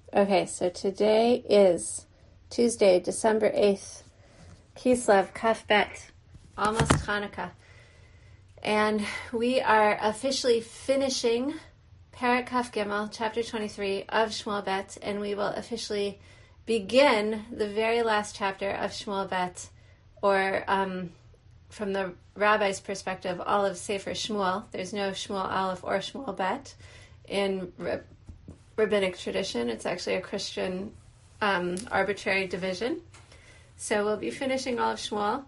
Okay, so today is Tuesday, December 8th, Kislev, Kaf Bet, almost Hanukkah. And we are officially finishing Perek Kaf Gimel, chapter 23 of Shmuel Bet, and we will officially begin the very last chapter of Shmuel Bet, or from the rabbi's perspective, all of Sefer Shmuel. There's no Shmuel Aleph or Shmuel Bet in rabbinic tradition. It's actually a Christian arbitrary division. So we'll be finishing all of Shmuel,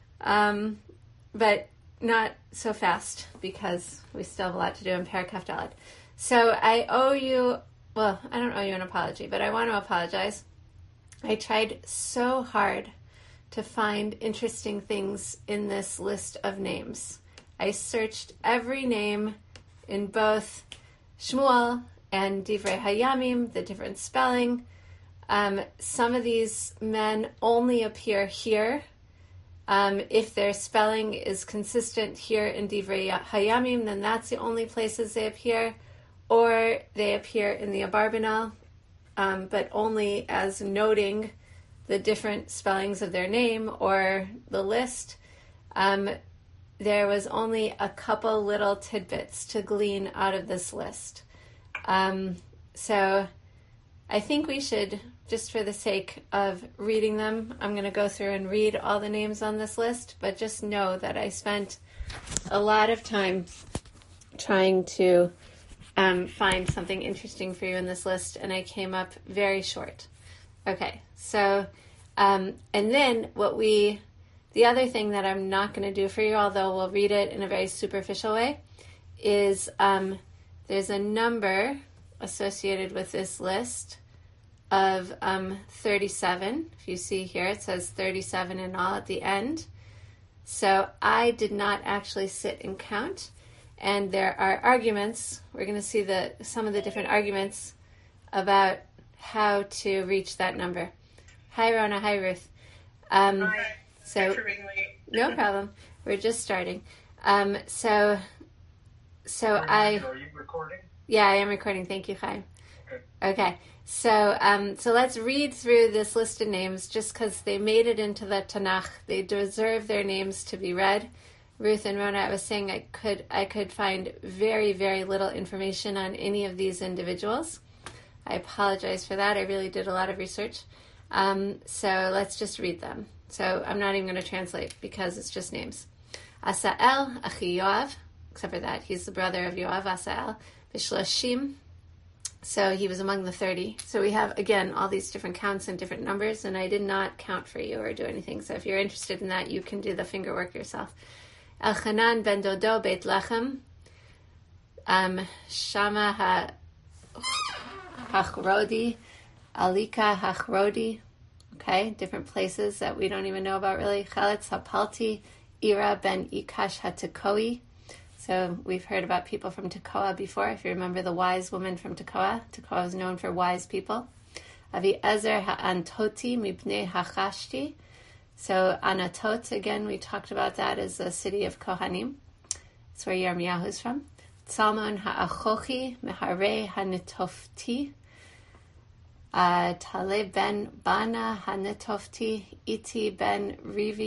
but not so fast because we still have a lot to do in Perek Kaf Daled. So I owe you, well, I don't owe you an apology, but I want to apologize. I tried so hard to find interesting things in this list of names. I searched every name in both Shmuel and Divrei Hayamim, the different spelling. Some of these men only appear here. If their spelling is consistent here in Divrei Hayamim, then that's the only places they appear. Or they appear in the Abarbanel, but only as noting the different spellings of their name or the list. There was only a couple little tidbits to glean out of this list. So I think we should, just for the sake of reading them, I'm going to go through and read all the names on this list, but just know that I spent a lot of time trying to find something interesting for you in this list, and I came up very short. Okay, so, and then the other thing that I'm not going to do for you, although we'll read it in a very superficial way, is there's a number associated with this list of 37. If you see here, it says 37 in all at the end. So I did not actually sit and count. And there are arguments. We're going to see some of the different arguments about how to reach that number. Hi, Rona. Hi, Ruth. Hi. Thanks for being late. No problem. We're just starting. So Are you recording? Yeah, I am recording. Thank you, Chaim. Okay. So let's read through this list of names just because they made it into the Tanakh. They deserve their names to be read. Ruth and Rona, I was saying I could find very, very little information on any of these individuals. I apologize for that. I really did a lot of research. So let's just read them. So I'm not even going to translate because it's just names. Asael, Achi Yoav, except for that, he's the brother of Yoav, Asael. Bishloshim, so he was among the 30. So we have, again, all these different counts and different numbers, and I did not count for you or do anything. So if you're interested in that, you can do the finger work yourself. Elchanan ben Dodo Beit Lechem, Shama Hachrodi, Alika Hachrodi, okay, different places that we don't even know about really. Chaletz Hapalti, Ira ben Ikash HaTekoi. So we've heard about people from Tekoa before. If you remember the wise woman from Tekoa, Tekoa was known for wise people. Avi Ezer Ha'antoti Mibnei Hachashti. So Anatot, again, we talked about that as the city of Kohanim. That's where Yirmiyahu is from. Tzalmon Ha'achochi Meharei Hanetofti. Taleb ben Bana Hanetofti. Iti ben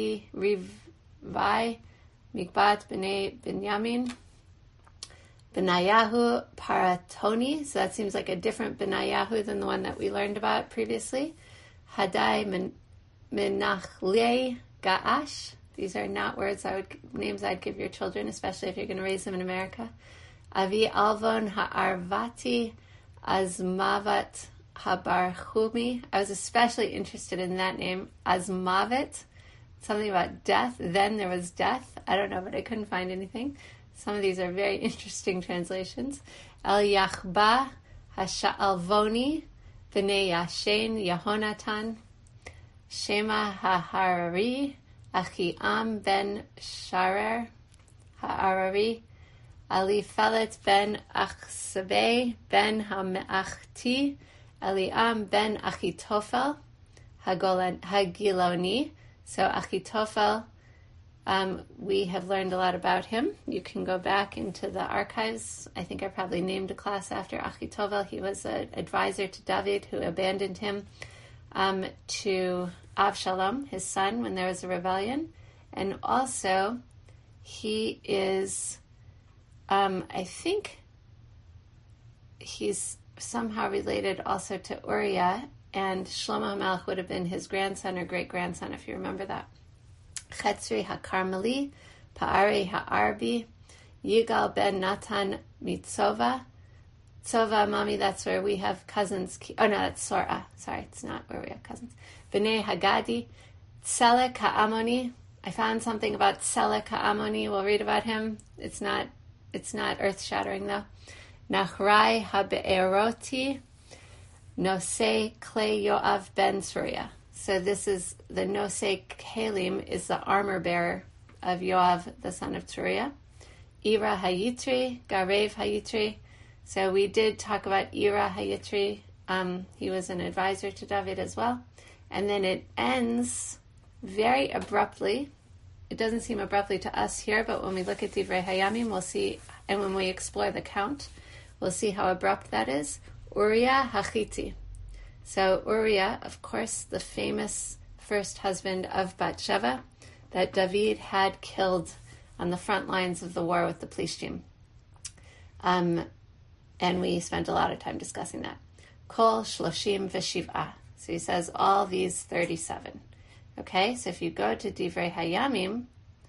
Rivai. Mikbat b'nei Binyamin, Benayahu Paratoni, so that seems like a different Benayahu than the one that we learned about previously. Hadai Menachlei Ga'ash, these are not names I'd give your children, especially if you're going to raise them in America. Avi Alvon Ha'arvati Azmavat Habarchumi, I was especially interested in that name, Azmavet, something about death. Then there was death. I don't know, but I couldn't find anything. Some of these are very interesting translations. El Yachba Hasha'alvoni B'nei Yashen Yehonatan Shema HaHarari Achiam ben Sharer HaArari Ali Felet ben Achsabei ben HaMe'achti Eliam ben Achitofel Hagiloni. So Achitophel We have learned a lot about him. You can go back into the archives. I think I probably named a class after Achitovel. He was an advisor to David who abandoned him to Avshalom, his son, when there was a rebellion. And also, he is, I think he's somehow related also to Uriah, and Shlomo HaMelech would have been his grandson or great-grandson, if you remember that. Chetzri HaKarmeli, Pa'ari HaArbi, Yigal ben Natan Mitzova. Tzova, Mommy, that's where we have cousins. Oh, no, that's Sora. Sorry, it's not where we have cousins. Bnei Hagadi, Tselek HaAmoni. I found something about Tselek HaAmoni. We'll read about him. It's not earth-shattering, though. Nachrai HaBe'eroti, Nosei Klei Yoav ben Surya. So this is the Nosei Kelim, is the armor bearer of Yoav, the son of Tzuriah. Ira Hayitri, Garev Hayitri. So we did talk about Ira Hayitri. He was an advisor to David as well. And then it ends very abruptly. It doesn't seem abruptly to us here, but when we look at Divrei Hayamim, we'll see, and when we explore the count, we'll see how abrupt that is. Uriah Hachiti. So Uriah, of course, the famous first husband of Bathsheba that David had killed on the front lines of the war with the Plishtim. And we spent a lot of time discussing that. Kol Shloshim V'Shiv'ah. So he says all these 37. Okay, so if you go to Divrei Hayamim,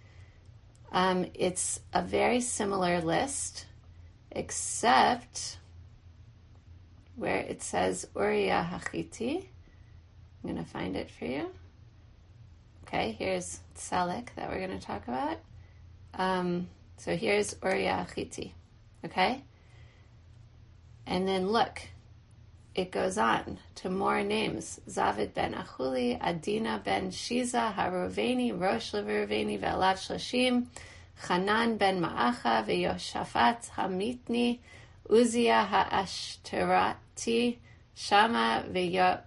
it's a very similar list, except where it says Uriah Hachiti. I'm going to find it for you. Okay, here's Tselek that we're going to talk about. So here's Uriah Hachiti. Okay? And then look, it goes on to more names. Zavid ben Achuli, Adina ben Shiza, Haruveni, Rosh Leviruveni, Ve'alav Shloshim, Chanan ben Ma'acha, Ve'yoshafat Hamitni, Uzziah ha'ashterati, Shama ve'yiel,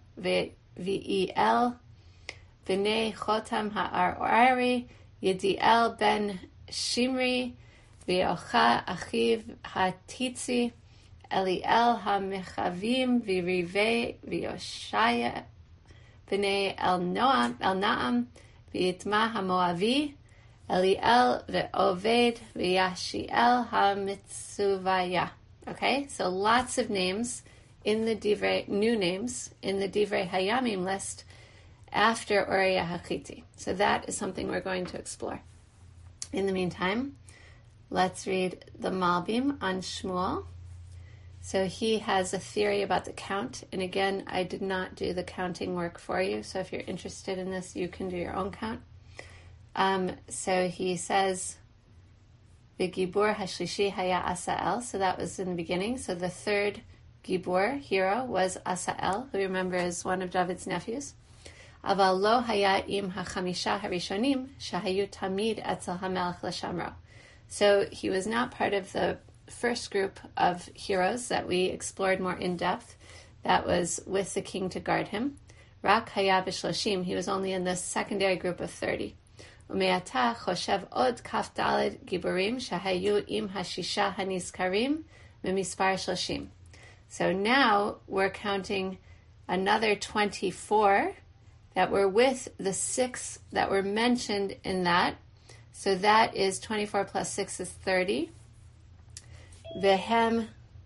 B'nei Chotam ha'arari, Yediel ben Shimri, Ve'ocha achiv ha'titzi, Eliel ha'mechavim, V'rivei Ve'yoshaya, B'nei El-Naam, Ve'itma ha'moavi, Eliel ve'oved ve'yashiel ha'mitzuvaya. Okay, so lots of names in the Divrei, new names in the Divrei Hayamim list after Uriah Hachiti. So that is something we're going to explore. In the meantime, let's read the Malbim on Shmuel. So he has a theory about the count, and again, I did not do the counting work for you, so if you're interested in this, you can do your own count. So he says, V'gibur hashlishi haya Asael. So that was in the beginning. So the third Gibur, hero, was Asael, who remember is one of David's nephews. Aval lo haya im hachamisha harishonim shahayu tamid etzel hamelech l'shamro. So he was not part of the first group of heroes that we explored more in depth. That was with the king to guard him. Rak haya b'shloshim. He was only in the secondary group of 30. Umeata choshev od kaf daled giburim shahayu im hashisha hanizkarim memispar shloshim. So now we're counting another 24 that were with the 6 that were mentioned in that. So that is 24 plus 6 is 30. Vehem.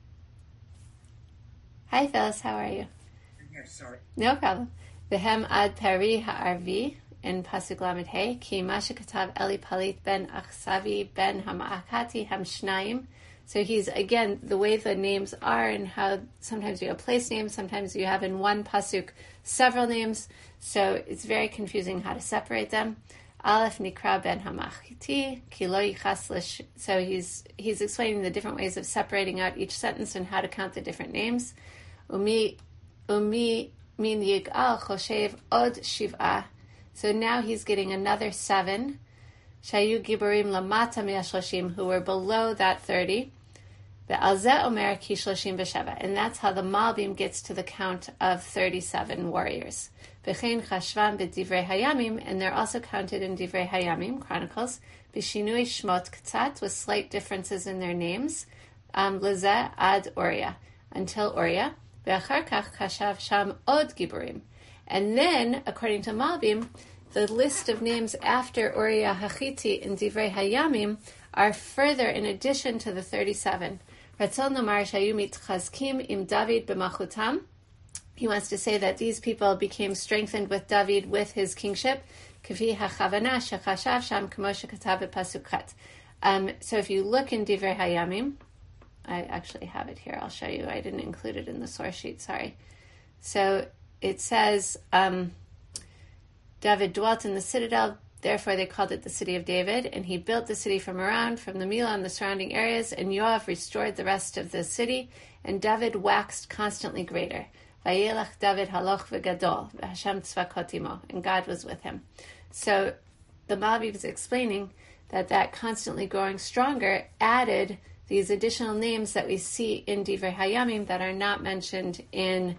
Hi Phyllis, how are you? I'm here, sorry. No problem. Vehem ad peri ha'arvi. In Pasuk Lamed Hey, Ki Masha Katav Eli Palit ben Achsavi ben Hama'akati Hamshnayim. So he's, again, the way the names are and how sometimes you have place names, sometimes you have in one Pasuk several names. So it's very confusing how to separate them. Aleph Nikra ben Hamachiti, Ki Lo Yichas. So he's explaining the different ways of separating out each sentence and how to count the different names. Umi Min Yig'al Choshev Od Shiv'ah. So now he's getting another 7. Shayu Giburim Lamata Me'ashloshim, who were below that 30. Ve'al zeh omer ki 37. And that's how the Malbim gets to the count of 37 warriors. V'chein chashvam b'divrei hayamim, and they're also counted in Divrei Hayamim, Chronicles, b'shinui shmot k'tzat, with slight differences in their names, lezeh ad Uriah, until Uriah. Ve'achar kach chashav sham od giburim. And then, according to Malbim, the list of names after Uriah Hachiti in Divrei Hayamim are further in addition to the 37. Ratzon nomar shayu mitchazkim im David b'machutam. He wants to say that these people became strengthened with David with his kingship. K'vi hachavana shechashav sham k'mo shekatav b'pasuk chet. So if you look in Divrei Hayamim, I actually have it here. I'll show you. I didn't include it in the source sheet. Sorry. So it says, David dwelt in the citadel, therefore they called it the city of David, and he built the city from around, from the Milah and the surrounding areas, and Yoav restored the rest of the city, and David waxed constantly greater. Vayelach David haloch v'gadol, v'Hashem tzvakot imo, and God was with him. So the Malbim is explaining that constantly growing stronger added these additional names that we see in Divrei Hayamim that are not mentioned in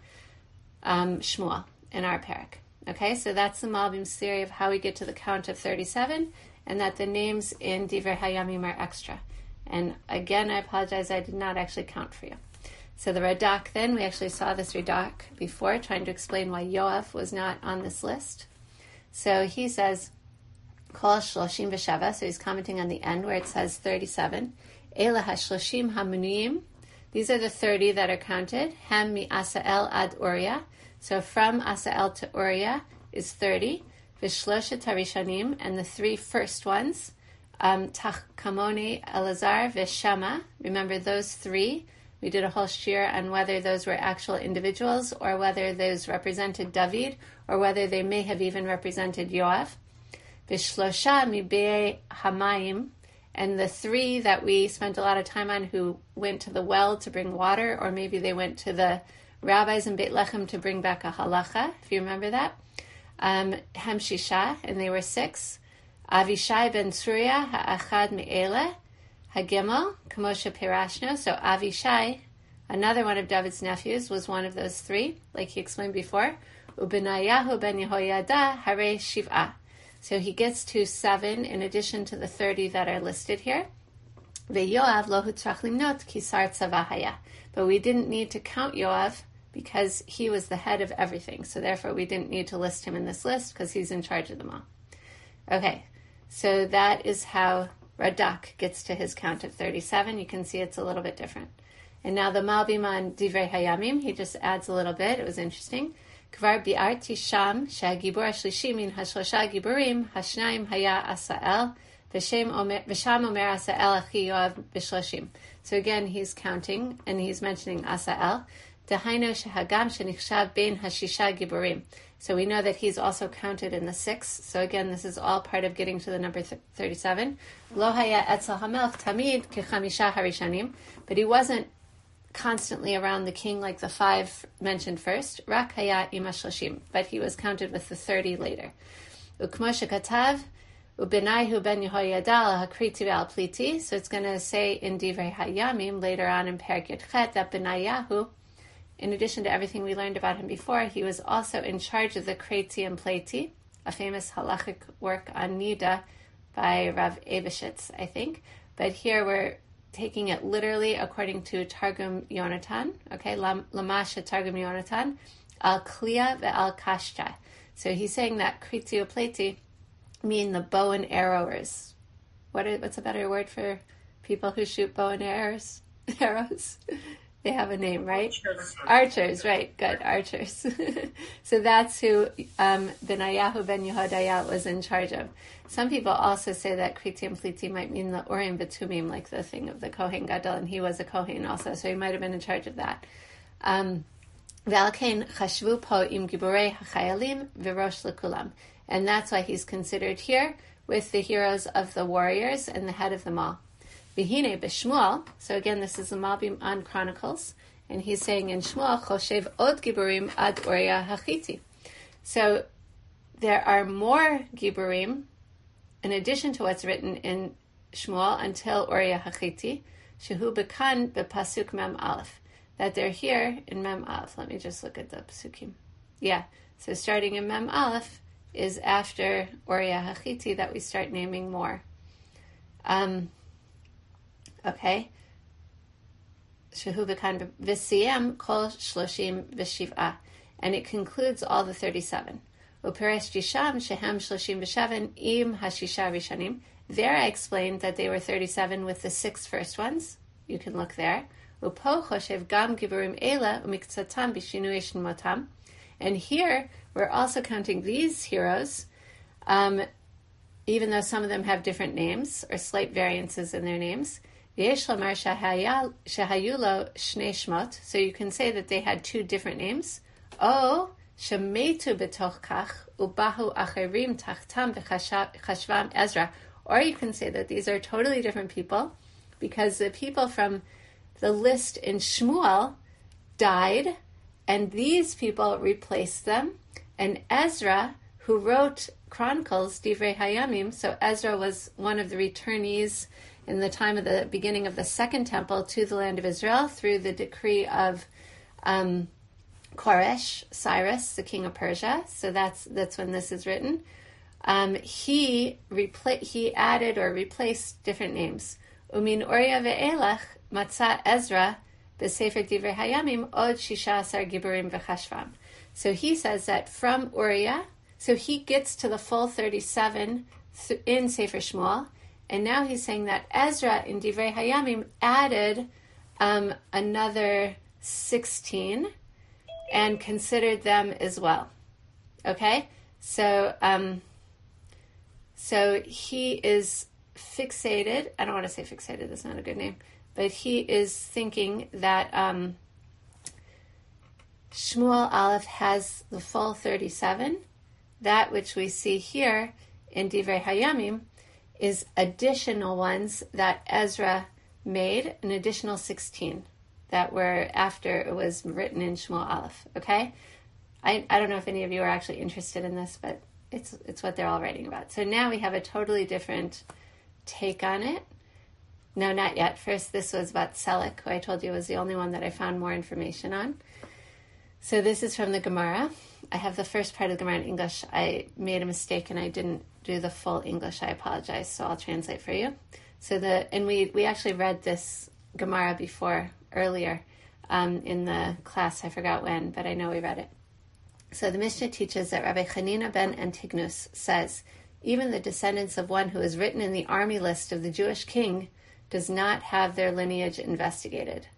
Shmuel, in our parak. Okay, so that's the Malbim's theory of how we get to the count of 37, and that the names in Divrei Hayamim are extra. And again, I apologize, I did not actually count for you. So the Radak then, we actually saw this Radak before, trying to explain why Yoav was not on this list. So he says, Kol shloshim v'shava, so he's commenting on the end where it says 37. Ela hashloshim hamunuyim, these are the 30 that are counted. Hem mi Asael ad Uriah, so from Asael to Uriah is 30. Vishloshet harishanim, and the 3 first ones, Tachkamoni, Elazar, Veshama. Remember those 3. We did a whole shir on whether those were actual individuals or whether those represented David or whether they may have even represented Yoav. Vishlosha mibei hamayim, and the 3 that we spent a lot of time on who went to the well to bring water, or maybe they went to the rabbis in Beit Lechem to bring back a halacha, if you remember that. Hem Shisha, and they were 6. Avishai ben Tzruya ha'achad me'ele, Hagimel, Kamosha Pirashno. So Avishai, another one of David's nephews, was one of those 3, like he explained before. Ubenayahu ben Yehoyada hare Shiv'ah. So he gets to 7 in addition to the 30 that are listed here. Ve'Yoav lo hutzrach limnot ki sar tzava haya. But we didn't need to count Yoav because he was the head of everything. So therefore we didn't need to list him in this list because he's in charge of them all. Okay, so that is how Radak gets to his count of 37. You can see it's a little bit different. And now the Malbim on Divrei Hayamim, he just adds a little bit. It was interesting. Kvar bi'arti sham she'agibur hashlishi min hashlosha giburim hashnayim haya Asael v'sham omer Asael achi Yoav b'shloshim. So again, he's counting and he's mentioning Asael. Dehaino shehagam shenichshav bein hashisha giburim. So we know that he's also counted in the 6. So again, this is all part of getting to the number 37. Lo haya etzel hamelch tamid kechamisha harishanim, but he wasn't constantly around the king like the 5 mentioned first. Rak haya ima shloshim, but he was counted with the 30 later. Ukmo shekatav ubenaihu ben Yehoyada al hakriti ve'al pliti. So it's going to say in Divrei Hayamim later on in Perek Yud Chet that Benayahu, in addition to everything we learned about him before, he was also in charge of the Kreti and Pleti, a famous halachic work on Nida by Rav Eibeshitz, I think. But here we're taking it literally according to Targum Yonatan, okay, Lamasha Targum Yonatan, al Kliya ve'al Kashta. So he's saying that Kreti or Pleti mean the bow and arrowers. What's a better word for people who shoot bow and arrows? They have a name, right? Archers, right. Good, archers. So that's who Benayahu ben Yehoyada was in charge of. Some people also say that Kriti and Pliti might mean the Urim Betumim, like the thing of the Kohen Gadol, and he was a Kohen also, so he might have been in charge of that. V'alkein chashvu po im giborei hachayalim v'rosh lekulam. And that's why he's considered here with the heroes of the warriors and the head of them all. V'hine b'Shmuel, so again this is the Malbim on Chronicles, and he's saying in Shmuel, Choshev od giburim ad Uriah hachiti. So there are more giburim in addition to what's written in Shmuel until Uriah hachiti. Shehu bekan bepasuk mem aleph, that they're here in mem aleph. Let me just look at the pasukim. Yeah, so starting in mem aleph is after Uriah Hachiti that we start naming more. Okay. Shehu bekan v'siyem kol shloshim v'shiv'ah, and it concludes all the 37. Uperesh jisham shehem shloshim v'shaven im hashisha rishanim. There I explained that they were 37 with the 6 first ones. You can look there. Upo choshev gam giburim ela umiktzatam b'shinui shmotam. And here we're also counting these heroes, even though some of them have different names or slight variances in their names. Yesh lamar shehayulo shnei shmot. So you can say that they had 2 different names. O shemetu betoch kach ubahu acherim tachtam v'chashvam Ezra. Or you can say that these are totally different people because the people from the list in Shmuel died and these people replaced them. And Ezra, who wrote Chronicles, Divrei Hayamim, so Ezra was one of the returnees in the time of the beginning of the Second Temple to the land of Israel through the decree of Koresh, Cyrus, the king of Persia. So that's when this is written. He added or replaced different names. Umin Uriah ve'elach matza Ezra b'sefer Divrei Hayamim od 16 giburim v'chashvam. So he says that from Uriah, so he gets to the full 37 in Sefer Shmuel, and now he's saying that Ezra in Divrei Hayamim added another 16 and considered them as well. Okay, so he is fixated. I don't want to say fixated. That's not a good name, but he is thinking that Shmuel Aleph has the full 37. That which we see here in Divrei Hayamim is additional ones that Ezra made, an additional 16 that were after it was written in Shmuel Aleph. Okay, I don't know if any of you are actually interested in this, but it's what they're all writing about. So now we have a totally different take on it. No, not yet. First, this was about Selek, who I told you was the only one that I found more information on. So this is from the Gemara. I have the first part of the Gemara in English. I made a mistake and I didn't do the full English. I apologize. So I'll translate for you. We actually read this Gemara before earlier in the class. I forgot when, but I know we read it. So the Mishnah teaches that Rabbi Chanina ben Antignus says, even the descendants of one who is written in the army list of the Jewish king does not have their lineage investigated.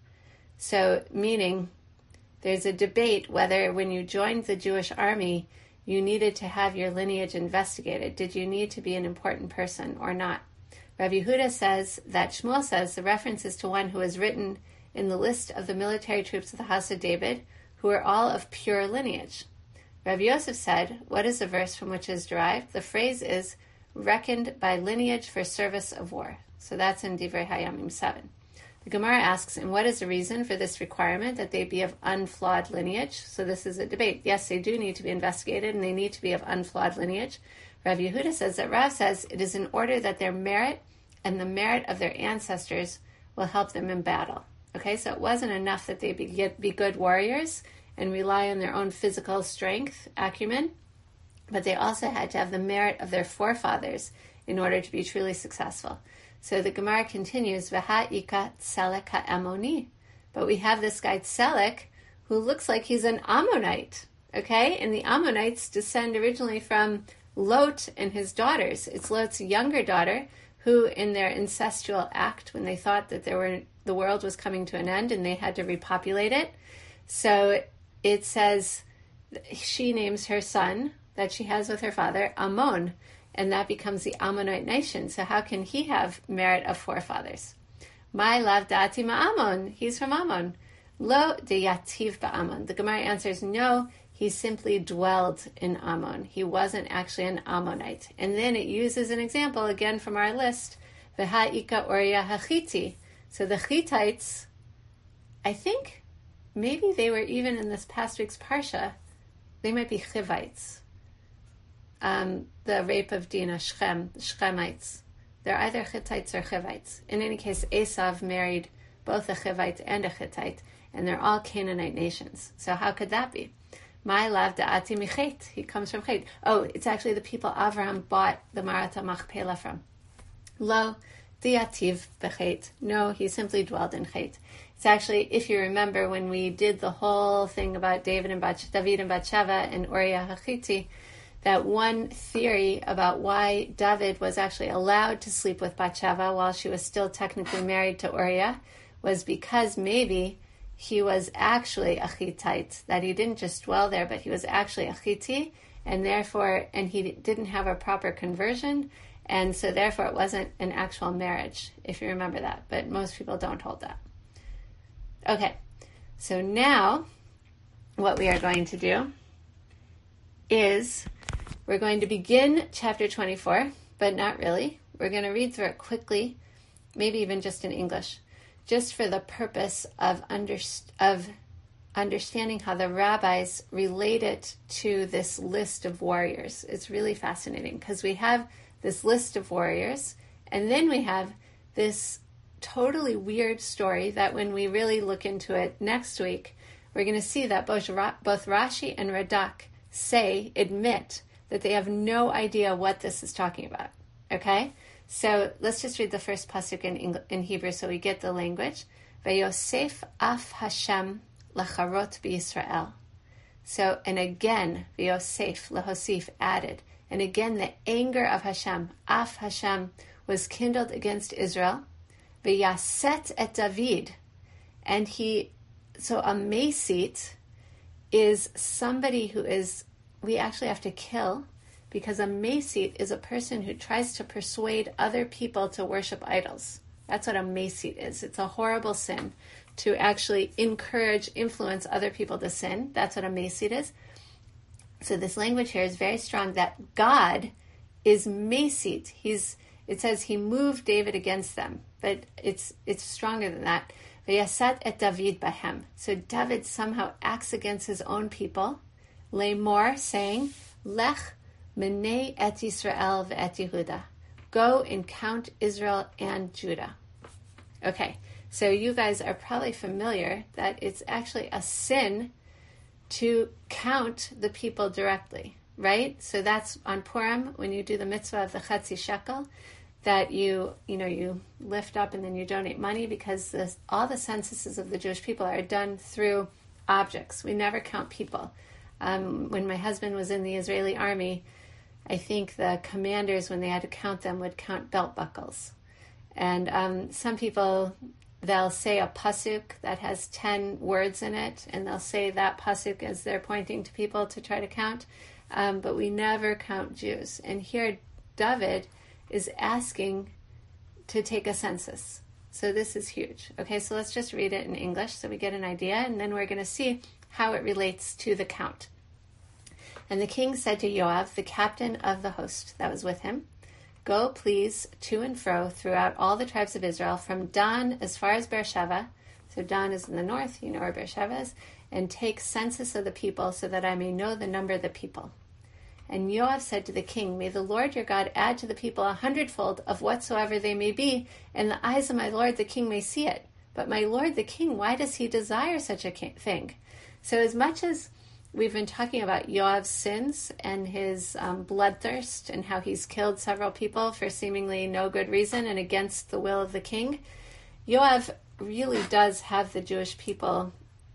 So meaning there's a debate whether when you joined the Jewish army, you needed to have your lineage investigated. Did you need to be an important person or not? Rav Yehuda says that Shmuel says the reference is to one who is written in the list of the military troops of the house of David, who are all of pure lineage. Rav Yosef said, what is the verse from which it is derived? The phrase is, reckoned by lineage for service of war. So that's in Divrei Hayamim 7. The Gemara asks, and what is the reason for this requirement that they be of unflawed lineage? So this is a debate. Yes, they do need to be investigated, and they need to be of unflawed lineage. Rav Yehuda says that Rav says it is in order that their merit and the merit of their ancestors will help them in battle. Okay, so it wasn't enough that they be good warriors and rely on their own physical strength, acumen, but they also had to have the merit of their forefathers in order to be truly successful. So the Gemara continues, V'ha ika Tselek ha'amoni. But we have this guy Tselek who looks like he's an Ammonite, okay? And the Ammonites descend originally from Lot and his daughters. It's Lot's younger daughter who, in their incestual act, when they thought that the world was coming to an end and they had to repopulate it, so it says she names her son that she has with her father Ammon, and that becomes the Ammonite nation. So how can he have merit of forefathers? My lav dati ma'amon. He's from Ammon. Lo de yativ ba'amon. The Gemara answers, no, he simply dwelled in Ammon. He wasn't actually an Ammonite. And then it uses an example, again from our list, V'ha'ika Uriah Hachiti. So the Hittites, I think, maybe they were even in this past week's Parsha, they might be Chivites. The rape of Dinah, Shechemites. They're either Hittites or Chivites. In any case, Esav married both a Chivite and a Hittite, and they're all Canaanite nations. So how could that be? My lav da'ati michet. He comes from Chet. Oh, it's actually the people Avraham bought the Marata Machpelah from. Lo diativ bechet. No, he simply dwelled in Chet. It's actually, if you remember, when we did the whole thing about David and Bathsheba and Uriah Hachiti, that one theory about why David was actually allowed to sleep with Bathsheba while she was still technically married to Uriah was because maybe he was actually a Hittite, that he didn't just dwell there, but he was actually a Hittite, and he didn't have a proper conversion, and so therefore it wasn't an actual marriage, if you remember that, but most people don't hold that. Okay, so now what we are going to do is we're going to begin chapter 24, but not really. We're going to read through it quickly, maybe even just in English, just for the purpose of understanding how the rabbis relate it to this list of warriors. It's really fascinating because we have this list of warriors, and then we have this totally weird story that when we really look into it next week, we're going to see that both Rashi and Radak admit that they have no idea what this is talking about. Okay? So let's just read the first pasuk in Hebrew so we get the language. Vayosef af Hashem lacharot b'Yisrael. So, and again, Vayosef, lahosif, added. And again, the anger of Hashem, af Hashem, was kindled against Israel. Vayaset et David. And so a mesit is somebody who we actually have to kill, because a mesit is a person who tries to persuade other people to worship idols. That's what a mesit is. It's a horrible sin to actually influence other people to sin. That's what a mesit is. So this language here is very strong that God is mesit. It says he moved David against them, but it's stronger than that. Vayasat et David bahem. So David somehow acts against his own people. Lemor, saying, Lech menei et Yisrael ve'et Yehuda. Go and count Israel and Judah. Okay, so you guys are probably familiar that it's actually a sin to count the people directly, right? So that's on Purim, when you do the mitzvah of the Chetzi Shekel, that you lift up and then you donate money, because all the censuses of the Jewish people are done through objects. We never count people. When my husband was in the Israeli army, I think the commanders, when they had to count them, would count belt buckles. And some people, they'll say a pasuk that has 10 words in it, and they'll say that pasuk as they're pointing to people to try to count. But we never count Jews. And here David is asking to take a census. So this is huge. Okay, so let's just read it in English so we get an idea, and then we're going to see how it relates to the count. And the king said to Yoav, the captain of the host that was with him, Go, please, to and fro throughout all the tribes of Israel, from Dan as far as Beersheba. So Dan is in the north, you know where Beersheba is, and take census of the people so that I may know the number of the people. And Yoav said to the king, May the Lord your God add to the people 100-fold of whatsoever they may be, and the eyes of my lord the king may see it. But my lord the king, why does he desire such a thing? So as much as we've been talking about Yoav's sins and his bloodthirst and how he's killed several people for seemingly no good reason and against the will of the king, Yoav really does have the Jewish people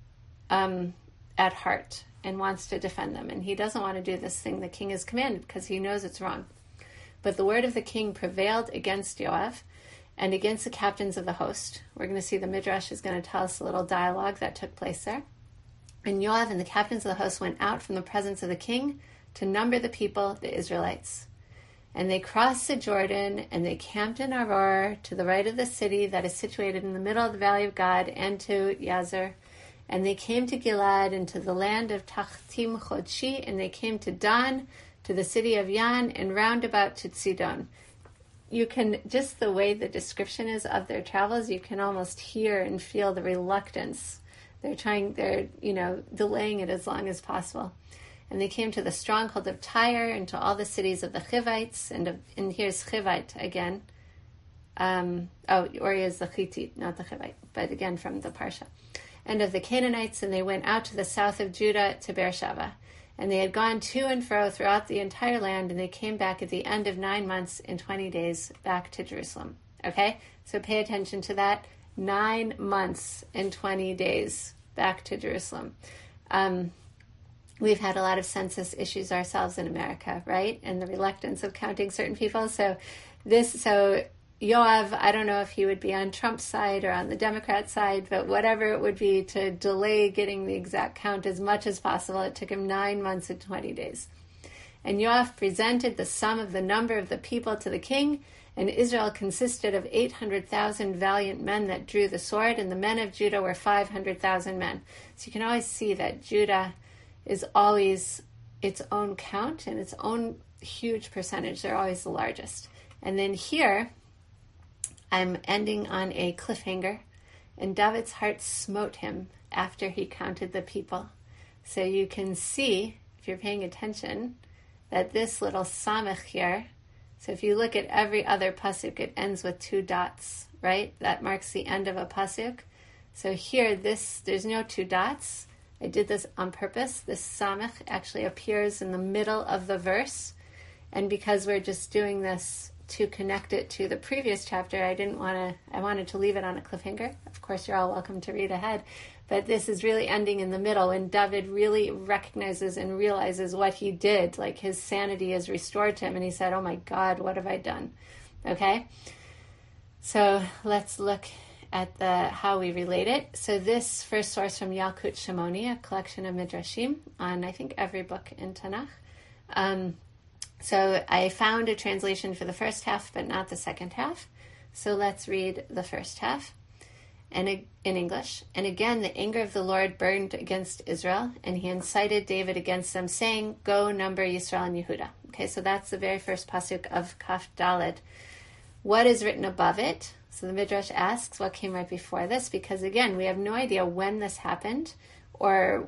at heart and wants to defend them. And he doesn't want to do this thing the king has commanded because he knows it's wrong. But the word of the king prevailed against Yoav and against the captains of the host. We're going to see the Midrash is going to tell us a little dialogue that took place there. And Yoav and the captains of the host went out from the presence of the king to number the people, the Israelites. And they crossed the Jordan, and they camped in Aror, to the right of the city that is situated in the middle of the valley of God, and to Yazer. And they came to Gilad, and to the land of Tachtim Chodshi, and they came to Dan, to the city of Yan, and round about to Tzidon. You can, just the way the description is of their travels, you can almost hear and feel the reluctance. They're delaying it as long as possible. And they came to the stronghold of Tyre and to all the cities of the Chivites. And here's Chivite again. Uriah is the Hittite, not the Hivite, but again from the Parsha. And of the Canaanites, and they went out to the south of Judah to Beersheba. And they had gone to and fro throughout the entire land, and they came back at the end of 9 months and 20 days back to Jerusalem. Okay? So pay attention to that. 9 months and 20 days back to Jerusalem. We've had a lot of census issues ourselves in America, right? And the reluctance of counting certain people. So Yoav, I don't know if he would be on Trump's side or on the Democrat side, but whatever it would be to delay getting the exact count as much as possible, it took him 9 months and 20 days. And Yoav presented the sum of the number of the people to the king, and Israel consisted of 800,000 valiant men that drew the sword, and the men of Judah were 500,000 men. So you can always see that Judah is always its own count and its own huge percentage. They're always the largest. And then here, I'm ending on a cliffhanger, and David's heart smote him after he counted the people. So you can see, if you're paying attention, that this little samech here, so if you look at every other pasuk, it ends with 2 dots, right? That marks the end of a pasuk. So here, there's no 2 dots. I did this on purpose. This samech actually appears in the middle of the verse. And because we're just doing this to connect it to the previous chapter, I wanted to leave it on a cliffhanger. Of course, you're all welcome to read ahead. But this is really ending in the middle when David really recognizes and realizes what he did. Like his sanity is restored to him. And he said, oh my God, what have I done? Okay? So let's look at how we relate it. So this first source from Yalkut Shimoni, a collection of midrashim on, I think, every book in Tanakh. So I found a translation for the first half, but not the second half. So let's read the first half in English. And again, the anger of the Lord burned against Israel, and he incited David against them, saying, go number Yisrael and Yehuda. Okay, so that's the very first pasuk of Kaf Daled. What is written above it? So the Midrash asks what came right before this, because again, we have no idea when this happened or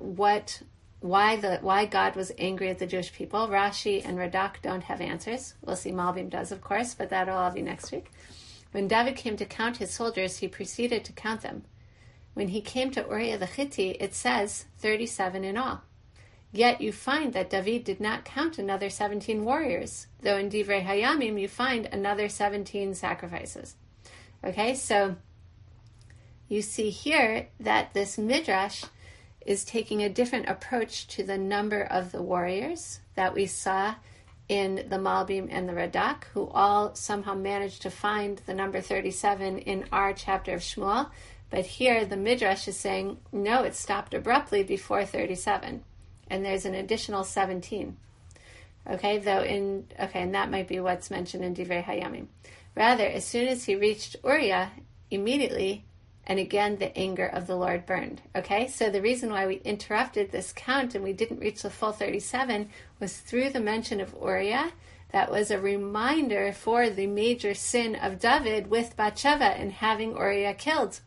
why God was angry at the Jewish people. Rashi and Radak don't have answers. We'll see Malbim does, of course, but that'll all be next week. When David came to count his soldiers, he proceeded to count them. When he came to Uriah the Hittite, it says 37 in all. Yet you find that David did not count another 17 warriors, though in Divrei Hayamim you find another 17 sacrifices. Okay, so you see here that this Midrash is taking a different approach to the number of the warriors that we saw in the Malbim and the Radak, who all somehow managed to find the number 37 in our chapter of Shmuel. But here the Midrash is saying, no, it stopped abruptly before 37. And there's an additional 17. Okay, and that might be what's mentioned in Divrei Hayamim. Rather, as soon as he reached Uriah, immediately, and again, the anger of the Lord burned. Okay, so the reason why we interrupted this count and we didn't reach the full 37 was through the mention of Uriah. That was a reminder for the major sin of David with Bathsheba and having Uriah killed.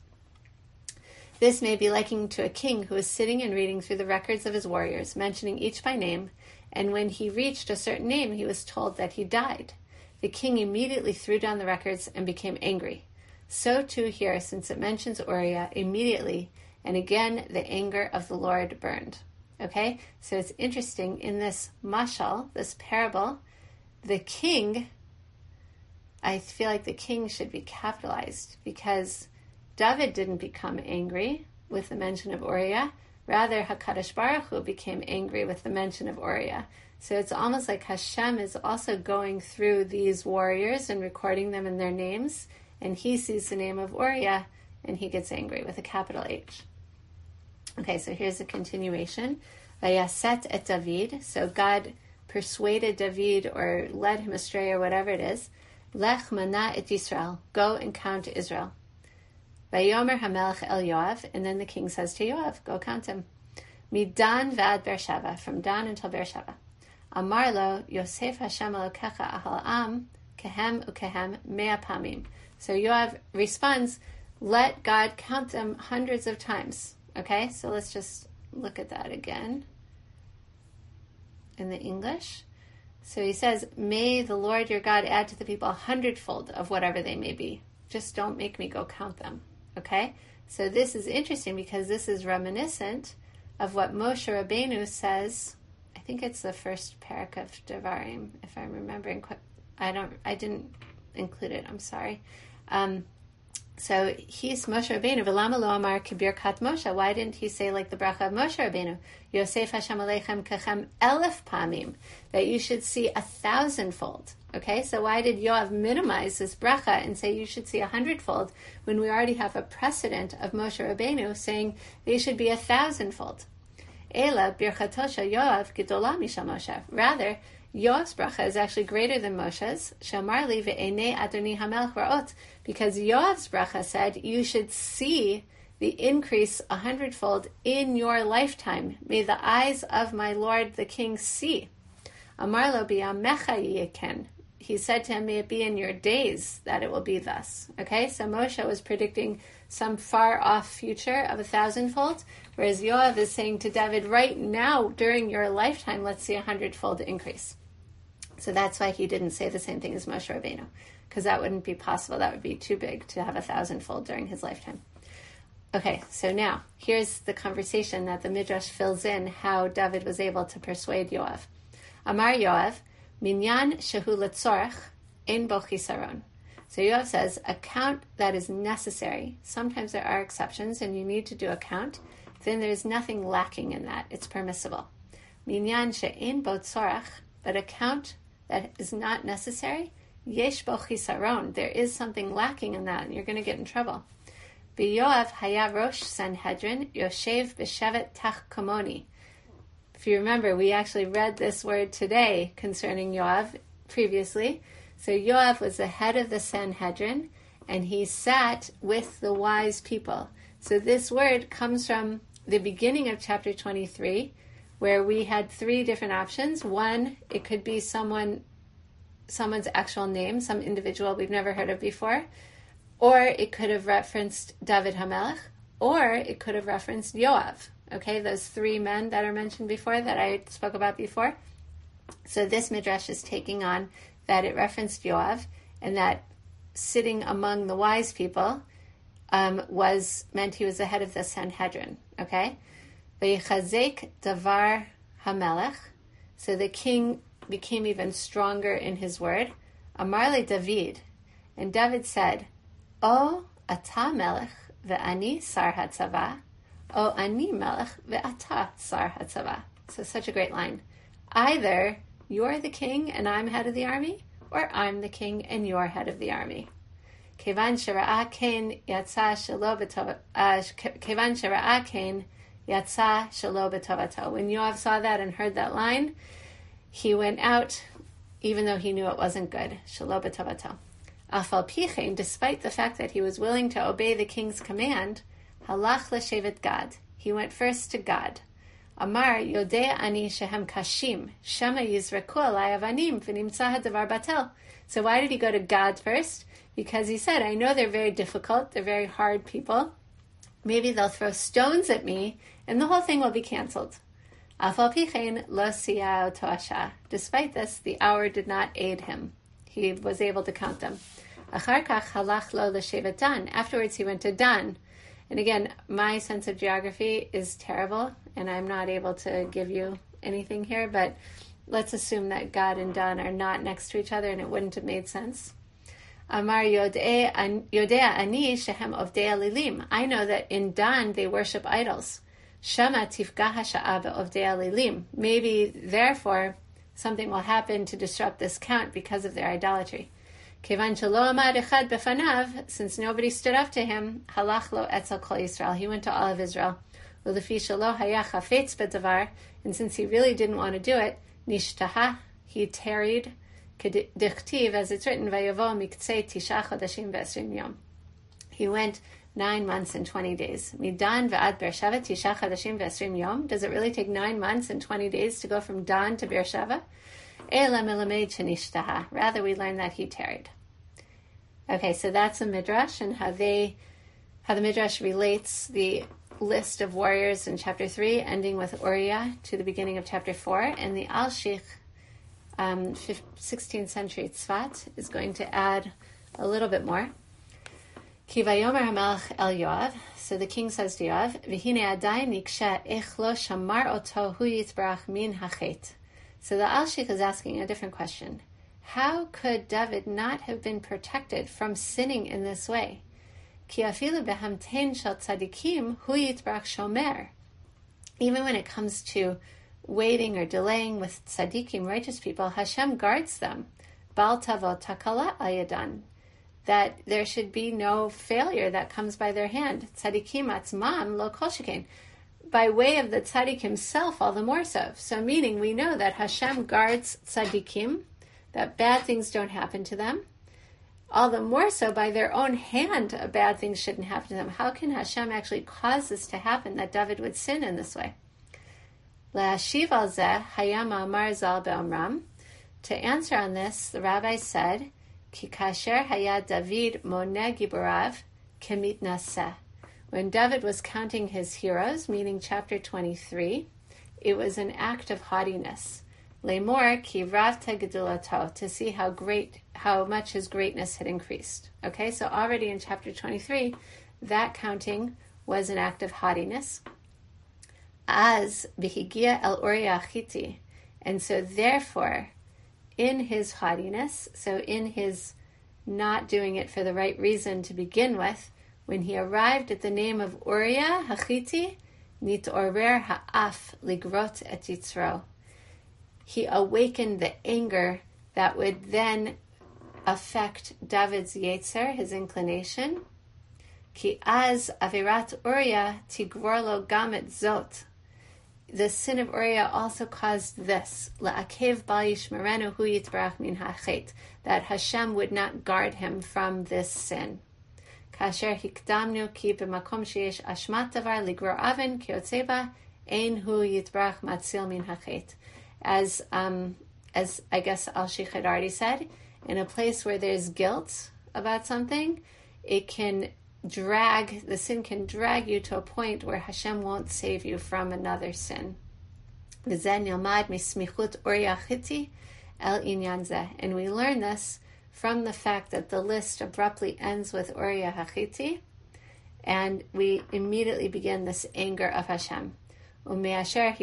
This may be likened to a king who was sitting and reading through the records of his warriors, mentioning each by name, and when he reached a certain name, he was told that he died. The king immediately threw down the records and became angry. So too here, since it mentions Uriah immediately, and again the anger of the Lord burned. Okay, so it's interesting, in this mashal, this parable, the king, I feel like the king should be capitalized, because David didn't become angry with the mention of Uriah. Rather, HaKadosh Baruch Hu became angry with the mention of Uriah. So it's almost like Hashem is also going through these warriors and recording them in their names, and he sees the name of Uriah, and he gets angry with a capital H. Okay, so here's a continuation. Vayaset et David. So God persuaded David or led him astray or whatever it is. Lech mana et Yisrael. Go and count Israel. Vayomer HaMelech El Yoav. And then the king says to Yoav, go count him. Midan vad Beersheba. From Dan until Beersheba. Amar lo Yosef Hashem Elokecha ahal am kehem ukehem mea pamim. So Yoav responds, let God count them hundreds of times. Okay, so let's just look at that again in the English. So he says, may the Lord your God add to the people 100-fold of whatever they may be. just don't make me go count them. Okay? So this is interesting because this is reminiscent of what Moshe Rabbeinu says. I think it's the first parak of Devarim, if I'm remembering. I didn't include it. I'm sorry. So he's Moshe Rabbeinu. V'lama lo amar kibirkat Moshe. Why didn't he say like the bracha of Moshe Rabbeinu? Yosef Hashem aleichem kechem 1,000 pamim. That you should see 1,000-fold. Okay, so why did Yoav minimize this bracha and say you should see 100-fold when we already have a precedent of Moshe Rabbeinu saying they should be 1,000-fold? Ela birchatosha Yoav gedola misha Moshe. Rather, Yoav's bracha is actually greater than Moshe's. Shamar li ve'enei Adoni HaMelech ra'ot. Because Yoav's bracha said you should see the increase 100-fold in your lifetime. May the eyes of my Lord the King see. Amar lo biyamecha yiken. He said to him, may it be in your days that it will be thus. Okay, so Moshe was predicting some far-off future of 1,000-fold, whereas Yoav is saying to David, right now, during your lifetime, let's see 100-fold increase. So that's why he didn't say the same thing as Moshe Rabbeinu, because that wouldn't be possible. That would be too big to have 1,000-fold during his lifetime. Okay, so now, here's the conversation that the Midrash fills in, how David was able to persuade Yoav. Amar Yoav, Minyan shehu letzorach, ein bo chisaron. So Yoav says, a count that is necessary. Sometimes there are exceptions, and you need to do a count. Then there's nothing lacking in that. It's permissible. Minyan she'ein bo tzorach, but a count that is not necessary, yesh bo chisaron. There is something lacking in that, and you're going to get in trouble. B'Yoav haya rosh Sanhedrin, yoshev b'shevet tach kamoni. If you remember, we actually read this word today concerning Yoav previously. So Yoav was the head of the Sanhedrin, and he sat with the wise people. So this word comes from the beginning of chapter 23, where we had 3 different options. One, it could be someone's actual name, some individual we've never heard of before, or it could have referenced David HaMelech, or it could have referenced Yoav. Okay, those 3 men that are mentioned before, that I spoke about before. So this Midrash is taking on that it referenced Yoav, and that sitting among the wise people meant he was the head of the Sanhedrin. Okay? V'yichazek davar hamelech. So the king became even stronger in his word. Amar le David. And David said, O ata melech ve'ani sar hatzava. O ani melech ve'ata sar hatzava. So such a great line. Either you're the king and I'm head of the army, or I'm the king and you're head of the army. Kevan shera'a ken yatsa shelo b'tovato. When Yoav saw that and heard that line, he went out, even though he knew it wasn't good. Shelo b'tovato. Afal pichein, despite the fact that he was willing to obey the king's command, halach l'shevet Gad. He went first to Gad. Amar yodea ani shehem kashim, shema yizreku alai avanim v'nimtza hadavar batel. So why did he go to Gad first? Because he said, I know they're very difficult, they're very hard people. Maybe they'll throw stones at me, and the whole thing will be canceled. Afal pichein lo siyah toasha. Despite this, the hour did not aid him. He was able to count them. Achar kach halach lo l'shevet Dan. Afterwards, he went to Dan. And again, my sense of geography is terrible, and I'm not able to give you anything here, but let's assume that Gad and Dan are not next to each other, and it wouldn't have made sense. Amar yodea ani shehem ovdei alilim. I know that in Dan they worship idols. Shema tifgah hasha'ah be'ovdei alilim. Maybe, therefore, something will happen to disrupt this count because of their idolatry. Kevan shelo amad echad befanav, since nobody stood up to him, halach lo etzel kol Yisrael. He went to all of Israel. Ulefi shelo haya chafetz b'davar, and since he really didn't want to do it, nishtaha, he tarried. K'dichtiv, as it's written, vayavo miktzei tisha chodashim ve'esrim yom. He went 9 months and 20 days. Midan ve'ad Beersheva tisha chodashim ve'esrim yom. Does it really take 9 months and 20 days to go from Dan to Beersheva? Ela melamed shenishtaha. Rather, we learn that he tarried. Okay, so that's the Midrash, and how the Midrash relates the list of warriors in chapter 3, ending with Uriah, to the beginning of chapter 4, and the Al-Shich 16th century Tzfat is going to add a little bit more. Ki vayomer hamelech el Yoav. So the king says to Yoav, V'hine adayin niksha ech lo shamar oto hu yitbarach min hachet. So the Alshich is asking a different question. How could David not have been protected from sinning in this way? Ki afilu behamten shel tzadikim hu yitbarach shomer. Even when it comes to waiting or delaying with tzadikim, righteous people, Hashem guards them. Bal tavo takala ayadan. That there should be no failure that comes by their hand. Tzadikim atzmam lo kol shekain. By way of the tzaddik himself, all the more so. So meaning we know that Hashem guards tzadikim, that bad things don't happen to them. All the more so by their own hand, bad things shouldn't happen to them. How can Hashem actually cause this to happen, that David would sin in this way? Le'ashiv al zeh hayam amar zal be'omram. To answer on this, the rabbi said, Ki kasher haya David moneh giborav kemit naseh. When David was counting his heroes, meaning chapter 23, it was an act of haughtiness. Lemor ki ravta gedulato, to see how much his greatness had increased. Okay, so already in chapter 23, that counting was an act of haughtiness. Az bihigia el Uriah Hitti, and so therefore, in his haughtiness, so in his not doing it for the right reason to begin with, when he arrived at the name of Uriah Hachiti, nitorer ha'af ligrot et yitzro. He awakened the anger that would then affect David's yetzer, his inclination. Ki az avirat Uriah tigror lo gamet zot. The sin of Uriah also caused this, la'akev bal yishmerenu hu yitbarach min hachet, that Hashem would not guard him from this sin. Kasher hikdamnu ki b'makom sheyesh ashmat davar ligror aven ki yotzeba ein hu yitbarach matzil min hachet. As I guess Alshich had already said, in a place where there's guilt about something, the sin can drag you to a point where Hashem won't save you from another sin. And we learn this from the fact that the list abruptly ends with Uriah Hachiti, and we immediately begin this anger of Hashem. And we know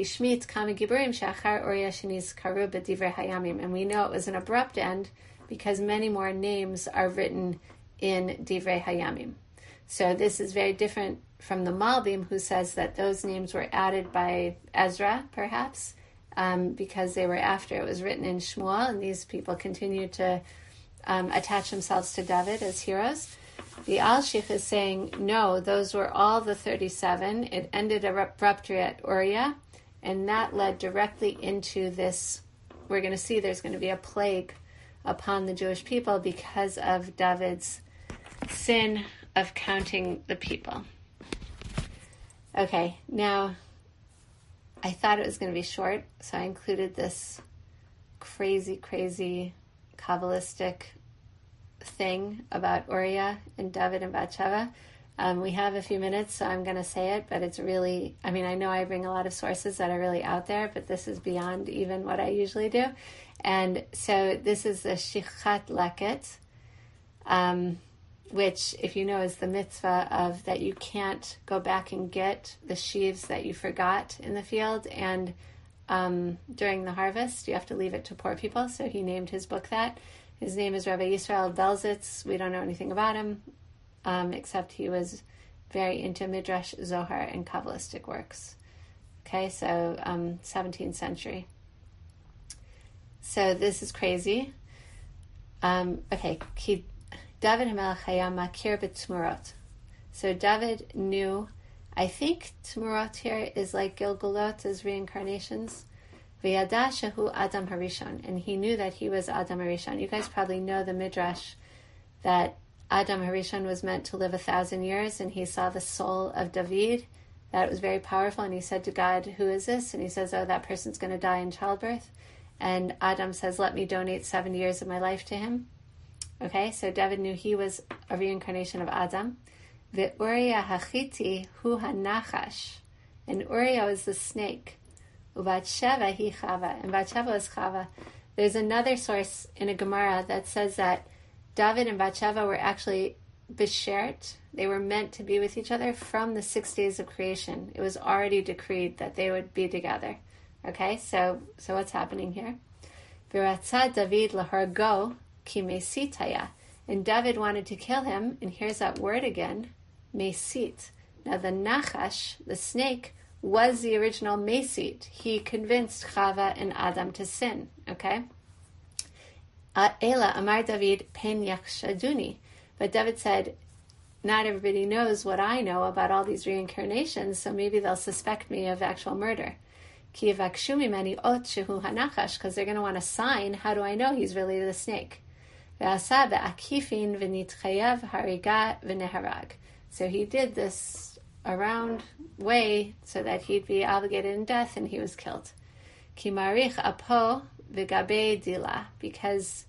it was an abrupt end because many more names are written in Divrei Hayamim. So this is very different from the Malbim, who says that those names were added by Ezra, perhaps, because they were after it was written in Shmuel, and these people continued to attach themselves to David as heroes. The Alshich is saying, no, those were all the 37. It ended abruptly at Uriah, and that led directly into this. We're going to see there's going to be a plague upon the Jewish people because of David's sin of counting the people. Okay, now I thought it was going to be short, so I included this crazy Kabbalistic thing about Uriah and David and Bathsheba. We have a few minutes, so I'm going to say it, but it's really, I know I bring a lot of sources that are really out there, but this is beyond even what I usually do. And so this is the Shichat Leket, which, if you know, is the mitzvah of that you can't go back and get the sheaves that you forgot in the field, and during the harvest, you have to leave it to poor people. So he named his book that. His name is Rabbi Yisrael Belzitz. We don't know anything about him, except he was very into Midrash Zohar and Kabbalistic works. Okay, so 17th century. So this is crazy. Okay, David HaMelech Haya Makir b'Tmurot. So David knew, I think Tmurot here is like Gilgulot as reincarnations. V'yada shehu Adam Harishon, and he knew that he was Adam Harishon. You guys probably know the Midrash that Adam Harishon was meant to live 1,000 years, and he saw the soul of David. That was very powerful, and he said to God, "Who is this?" And he says, "Oh, that person's going to die in childbirth." And Adam says, "Let me donate 70 years of my life to him." Okay, so David knew he was a reincarnation of Adam. Uriah Hachiti hu hanachash, and Uriah was the snake. Ubatsheva hi Chava, and Bathsheba was Chava. There's another source in a Gemara that says that David and Bathsheba were actually beshert. They were meant to be with each other from the 6 days of creation. It was already decreed that they would be together. Okay, so what's happening here? V'ratzah David lahargo ki mesit haya. And David wanted to kill him, and here's that word again, mesit. Now the nachash, the snake, was the original mesit. He convinced Chava and Adam to sin, okay? Ela amar David pen yakshaduni. But David said, not everybody knows what I know about all these reincarnations, so maybe they'll suspect me of actual murder. Ki yavakshu mimeni ot shehu hanachash, because they're going to want a sign. How do I know he's really the snake? Ve'asa be'akifin v'nitchayav hariga v'neharag. So he did this around way so that he'd be obligated in death, and he was killed. Ki marich apo v'gabe dila, because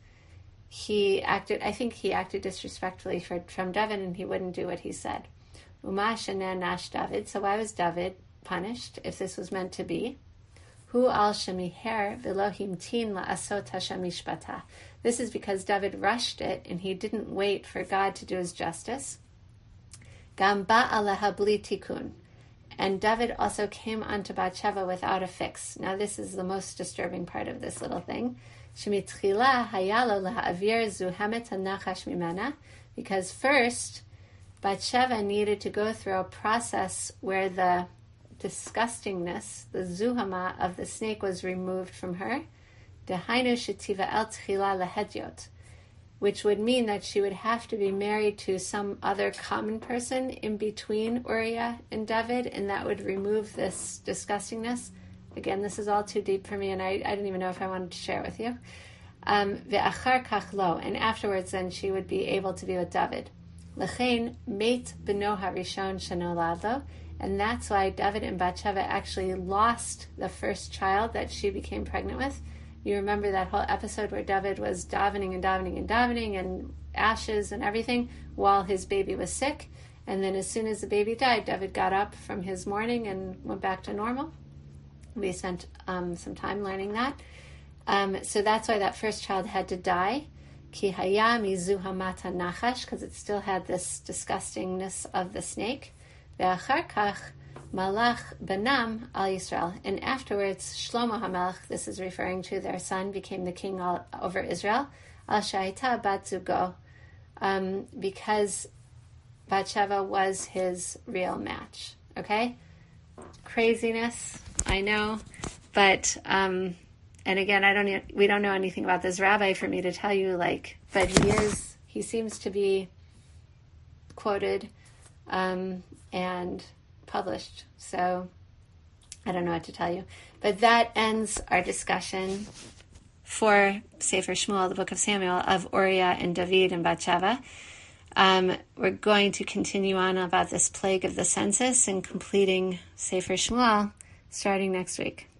I think he acted disrespectfully from David, and he wouldn't do what he said. Umashana nash David. So why was David punished if this was meant to be? Hu al shemiher v'lohim tin la'asot Hashem mishpata. This is because David rushed it, and he didn't wait for God to do his justice. Gam ba'aleha bli tikun. And David also came onto Bathsheba without a fix. Now this is the most disturbing part of this little thing. Shemitchila hayalo la'avir zuhamet hanachash mimena. Because first, Bathsheba needed to go through a process where the disgustingness, the zuhama of the snake was removed from her. Dehainu shetiva el tchila lehedyot. Which would mean that she would have to be married to some other common person in between Uriah and David, and that would remove this disgustingness. Again, this is all too deep for me, and I didn't even know if I wanted to share it with you. Ve'achar kach lo, and afterwards then she would be able to be with David. Lechein meit beno harishon shenolad lo, and that's why David and Bathsheba actually lost the first child that she became pregnant with. You remember that whole episode where David was davening and ashes and everything while his baby was sick. And then as soon as the baby died, David got up from his mourning and went back to normal. We spent some time learning that. So that's why that first child had to die. Ki haya mizu hamata nachash, because it still had this disgustingness of the snake. Ve'achar kach Malach Benam al Yisrael, and afterwards Shlomo HaMelech, this is referring to their son, became the king over Israel. Al Shaita Bat Zugo, because Bathsheba was his real match. Okay, craziness, I know, but and again, we don't know anything about this rabbi for me to tell you, but he seems to be quoted, and published, so I don't know what to tell you. But that ends our discussion for Sefer Shmuel, the book of Samuel, of Uriah and David and Bathsheba. We're going to continue on about this plague of the census and completing Sefer Shmuel starting next week.